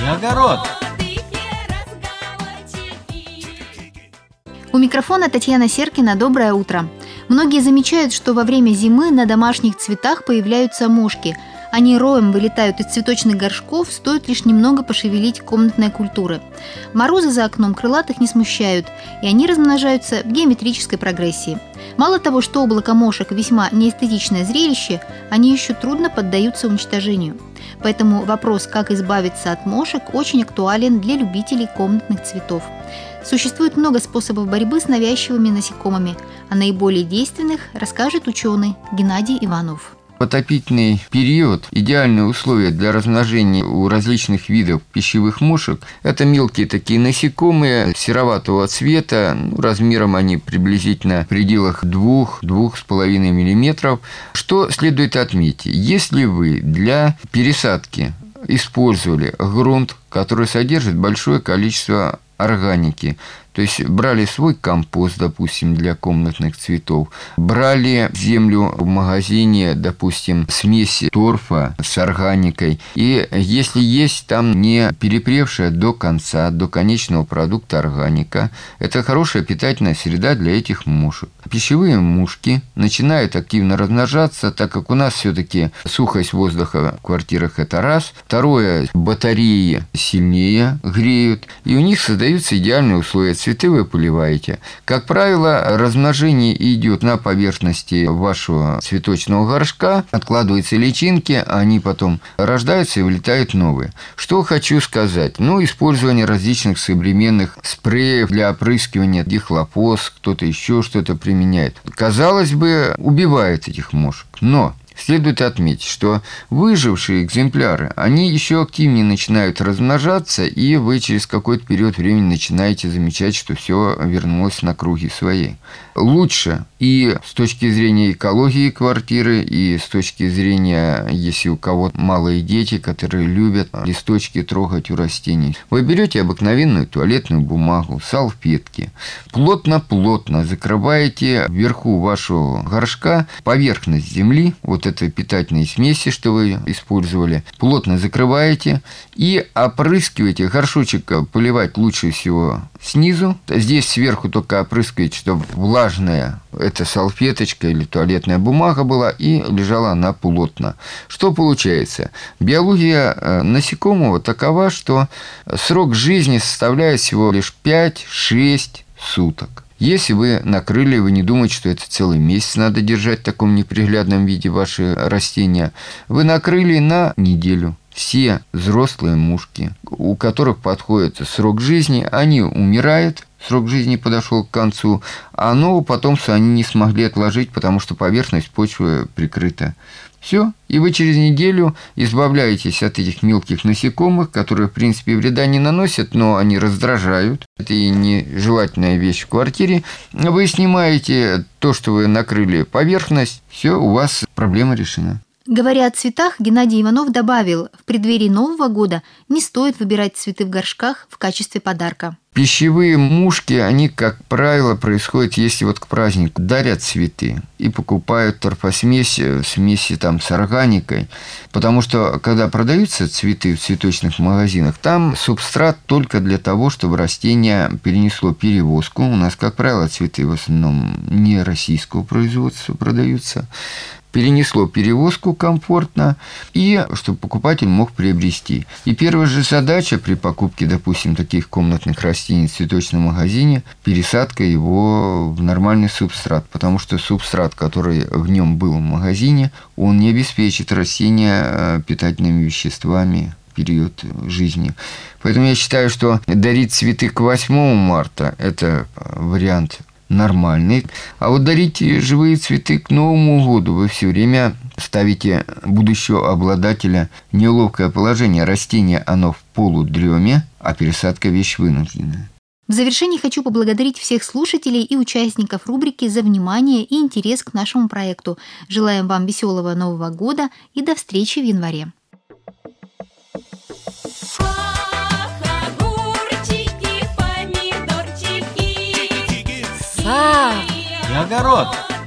Огород. У микрофона Татьяна Серкина. Доброе утро. Многие замечают, что во время зимы на домашних цветах появляются мошки. Они роем вылетают из цветочных горшков, стоит лишь немного пошевелить комнатные культуры. Морозы за окном крылатых не смущают, и они размножаются в геометрической прогрессии. Мало того, что облако мошек весьма неэстетичное зрелище, они еще трудно поддаются уничтожению. Поэтому вопрос, как избавиться от мошек, очень актуален для любителей комнатных цветов. Существует много способов борьбы с навязчивыми насекомыми. О наиболее действенных расскажет ученый Геннадий Иванов. В отопительный период идеальные условия для размножения у различных видов пищевых мошек – это мелкие такие насекомые сероватого цвета, размером они приблизительно в пределах 2–2,5 мм. Что следует отметить? Если вы для пересадки использовали грунт, который содержит большое количество органики, то есть брали свой компост, допустим, для комнатных цветов, брали землю в магазине, допустим, смесь торфа с органикой, и если есть там не перепревшая до конца, до конечного продукта органика, это хорошая питательная среда для этих мушек. Пищевые мушки начинают активно размножаться, так как у нас все-таки сухость воздуха в квартирах – это раз. Второе, батареи сильнее греют, и у них создаются идеальные условия. Цветы вы поливаете. Как правило, размножение идет на поверхности вашего цветочного горшка, откладываются личинки, они потом рождаются и вылетают новые. Что хочу сказать? Использование различных современных спреев для опрыскивания, дихлофос, кто-то еще что-то применяет. Казалось бы, убивает этих мошек, но следует отметить, что выжившие экземпляры, они еще активнее начинают размножаться, и вы через какой-то период времени начинаете замечать, что все вернулось на круги своей. Лучше и с точки зрения экологии квартиры, и с точки зрения, если у кого-то малые дети, которые любят листочки трогать у растений, вы берете обыкновенную туалетную бумагу, салфетки, плотно-плотно закрываете вверху вашего горшка поверхность земли, вот этой питательной смеси, что вы использовали, плотно закрываете и опрыскиваете. Горшочек поливать лучше всего снизу. Здесь сверху только опрыскиваете, чтобы влажная эта салфеточка или туалетная бумага была, и лежала она плотно. Что получается? Биология насекомого такова, что срок жизни составляет всего лишь 5–6 суток. Если вы накрыли, вы не думаете, что это целый месяц надо держать в таком неприглядном виде ваши растения. Вы накрыли на неделю. Все взрослые мушки, у которых подходит срок жизни, они умирают, срок жизни подошел к концу, а нового потомства они не смогли отложить, потому что поверхность почвы прикрыта. Все, и вы через неделю избавляетесь от этих мелких насекомых, которые, в принципе, вреда не наносят, но они раздражают. Это и нежелательная вещь в квартире. Вы снимаете то, что вы накрыли поверхность, все, у вас проблема решена. Говоря о цветах, Геннадий Иванов добавил, в преддверии Нового года не стоит выбирать цветы в горшках в качестве подарка. Пищевые мушки, они, как правило, происходят, если вот к празднику дарят цветы и покупают торфосмеси, смеси там с органикой, потому что, когда продаются цветы в цветочных магазинах, там субстрат только для того, чтобы растение перенесло перевозку. У нас, как правило, цветы в основном не российского производства продаются. Перенесло перевозку комфортно, и чтобы покупатель мог приобрести. И первая же задача при покупке, допустим, таких комнатных растений в цветочном магазине – пересадка его в нормальный субстрат, потому что субстрат, который в нем был в магазине, он не обеспечит растения питательными веществами в период жизни. Поэтому я считаю, что дарить цветы к 8 марта – это вариант нормальный. А вот дарите живые цветы к Новому году. Вы все время ставите будущего обладателя в неловкое положение. Растение, оно в полудреме, а пересадка – вещь вынужденная. В завершении хочу поблагодарить всех слушателей и участников рубрики за внимание и интерес к нашему проекту. Желаем вам веселого Нового года и до встречи в январе. И огород.